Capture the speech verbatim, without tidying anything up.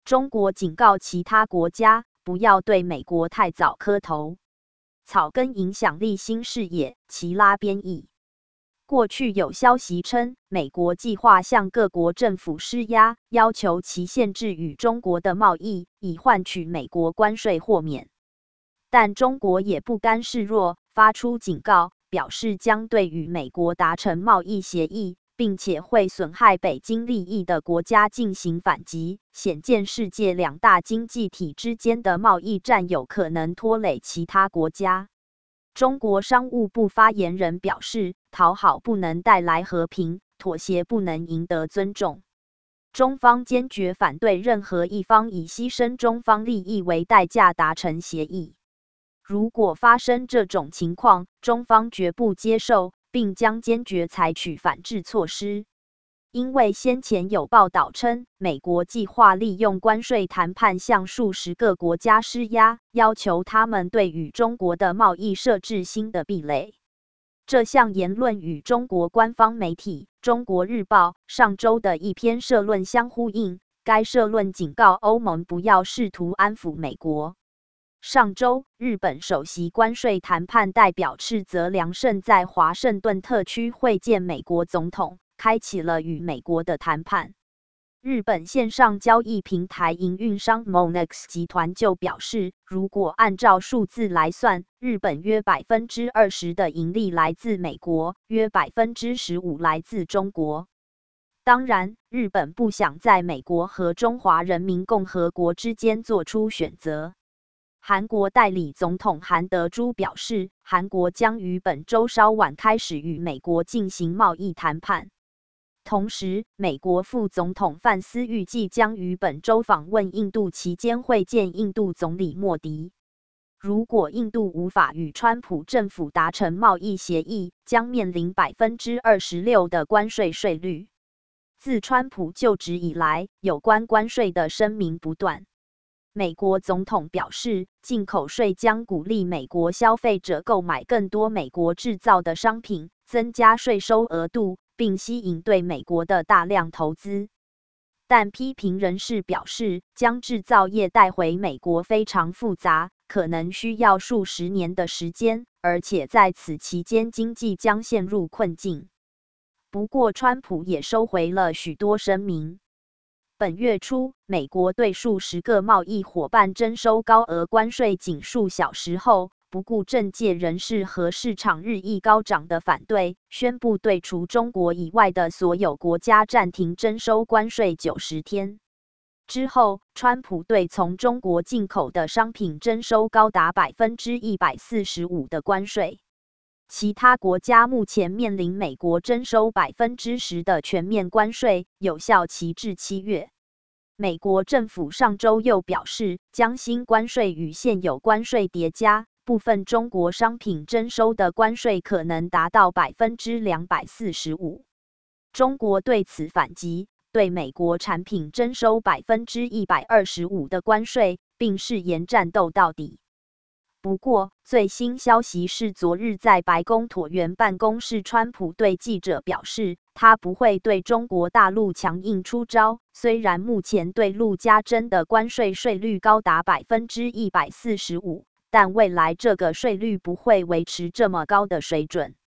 中国警告其他国家不要对美国太早磕头。草根影响力新视野，齐拉编译。过去有消息称，美国计划向各国政府施压，要求其限制与中国的贸易，以换取美国关税豁免。但中国也不甘示弱，发出警告，表示将对与美国达成贸易协议，并且会损害北京利益的国家进行反击，显见世界两大经济体之间的贸易战有可能拖累其他国家。中国商务部发言人表示，讨好不能带来和平，妥协不能赢得尊重。中方坚决反对任何一方以牺牲中方利益为代价达成协议。如果发生这种情况，中方绝不接受，并将坚决采取反制措施。因为先前有报道称，美国计划利用关税谈判向数十个国家施压，要求他们对与中国的贸易设置新的壁垒。这项言论与中国官方媒体《中国日报》上周的一篇社论相呼应。该社论警告欧盟不要试图安抚美国。上周，日本首席关税谈判代表赤泽良胜在华盛顿特区会见美国总统，开启了与美国的谈判。日本线上交易平台营运商 Monex 集团就表示，如果按照数字来算，日本约 百分之二十 的盈利来自美国，约 百分之十五 来自中国。当然，日本不想在美国和中华人民共和国之间做出选择。韩国代理总统韩德洙表示，韩国将于本周稍晚开始与美国进行贸易谈判。同时，美国副总统范斯预计将于本周访问印度，期间会见印度总理莫迪。如果印度无法与川普政府达成贸易协议，将面临 百分之二十六 的关税税率。自川普就职以来，有关关税的声明不断。美国总统表示，进口税将鼓励美国消费者购买更多美国制造的商品，增加税收额度，并吸引对美国的大量投资。但批评人士表示，将制造业带回美国非常复杂，可能需要数十年的时间，而且在此期间经济将陷入困境。不过，川普也收回了许多声明。本月初，美国对数十个贸易伙伴征收高额关税仅数小时后，不顾政界人士和市场日益高涨的反对，宣布对除中国以外的所有国家暂停征收关税九十天。之后，川普对从中国进口的商品征收高达 百分之一百四十五 的关税。其他国家目前面临美国征收 百分之十 的全面关税，有效期至七月。美国政府上周又表示，将新关税与现有关税叠加，部分中国商品征收的关税可能达到 百分之两百四十五。中国对此反击，对美国产品征收 百分之一百二十五 的关税，并誓言战斗到底。不过，最新消息是，昨日在白宫椭圆办公室，川普对记者表示，他不会对中国大陆强硬出招。虽然目前对陆加征的关税税率高达 百分之一百四十五，但未来这个税率不会维持这么高的水准。